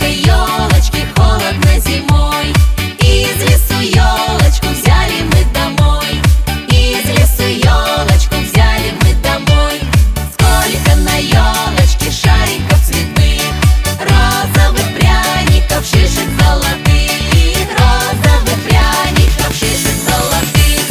яркой елочки холодно зимой. Из лесу елочку взяли мы домой. Из лесу елочку взяли мы домой. Сколько на елочке шариков цветных, розовых пряников, шишек золотых, розовых пряников, шишек золотых.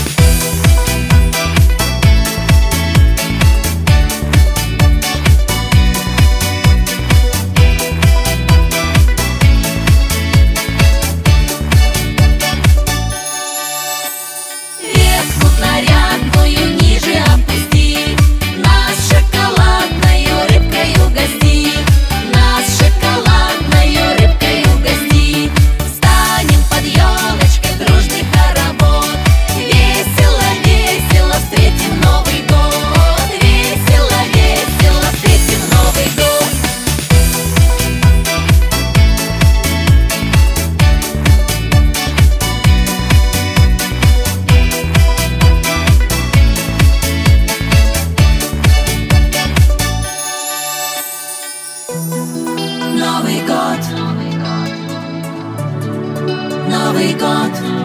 Ветку нарядную ниже опусти, нас шоколадною рыбкой угости, нас шоколадною рыбкой угости. Станем под елочкой дружный хоровод, весело, весело встретим Новый год, весело, весело встретим Новый год. Новый год, Новый год.